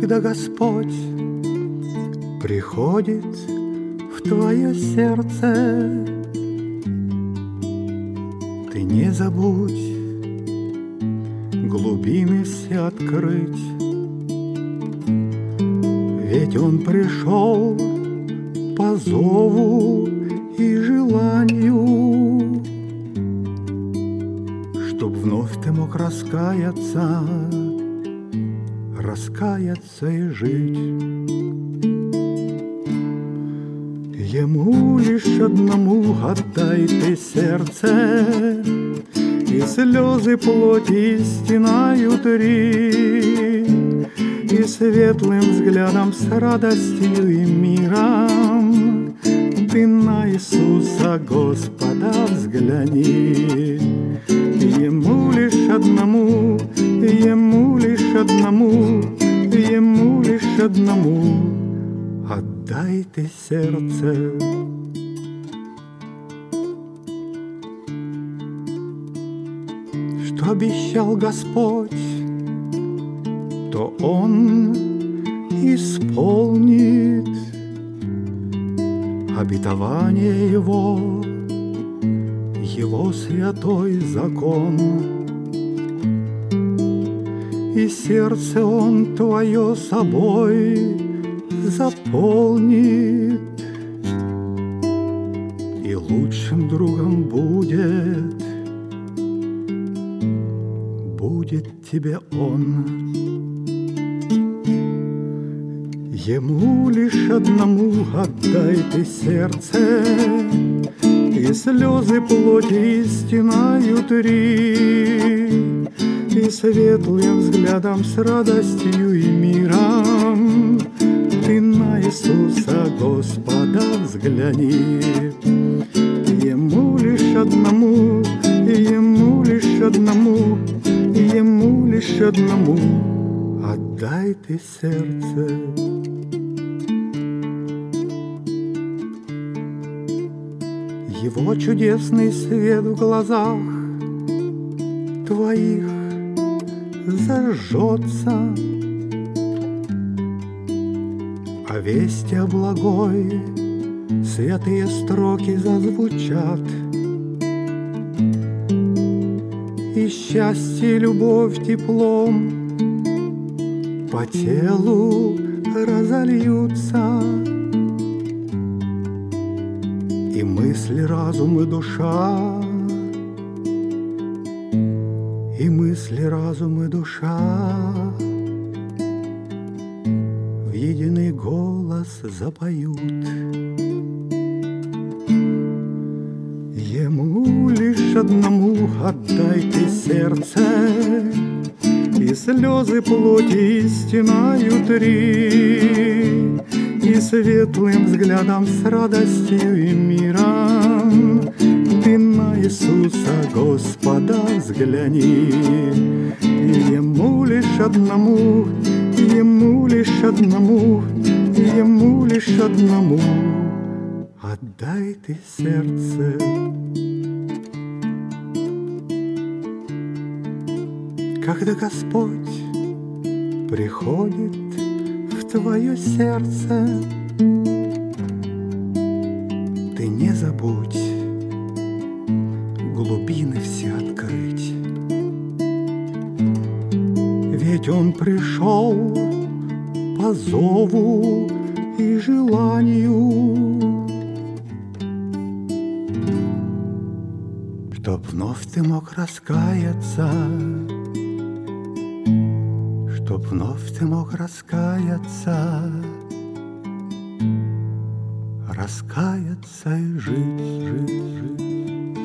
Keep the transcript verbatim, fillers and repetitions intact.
Когда Господь приходит в твое сердце, ты не забудь глубины все открыть, ведь Он пришел по зову и желанию, чтоб вновь ты мог раскаяться, раскаяться и жить. Ему лишь одному отдай ты сердце, и слезы плоти стенают рит, и светлым взглядом с радостью и миром ты на Иисуса Господа взгляни. Ему лишь одному, Ему лишь одному, Ему лишь одному отдай ты сердце. Что обещал Господь, то Он исполнит. Обетование Его, Его святой закон, и сердце Он твое собой заполнит, и лучшим другом будет, будет тебе Он. Ему лишь одному отдай ты сердце, и слезы плоти стенают рит, и светлым взглядом с радостью и миром ты на Иисуса Господа взгляни. Ему лишь одному, Ему лишь одному, Ему лишь одному отдай ты сердце. Его чудесный свет в глазах твоих зажжется, а вести о благой святые строки зазвучат, и счастье, любовь теплом по телу разольются, и мысли, разум и душа, и мысли, разум и душа в единый голос запоют. Ему лишь одному отдай ты сердце, и слезы плоти стенают рит, и светлым взглядом с радостью и миром ты на Иисуса Господа взгляни. Ему лишь одному, Ему лишь одному, Ему лишь одному отдай ты сердце. Когда Господь приходит в твое сердце, ты не забудь глубины все открыть, ведь Он пришел по зову и желанию, чтоб вновь ты мог раскаяться, чтоб вновь ты мог раскаяться, раскаяться и жить, жить, жить.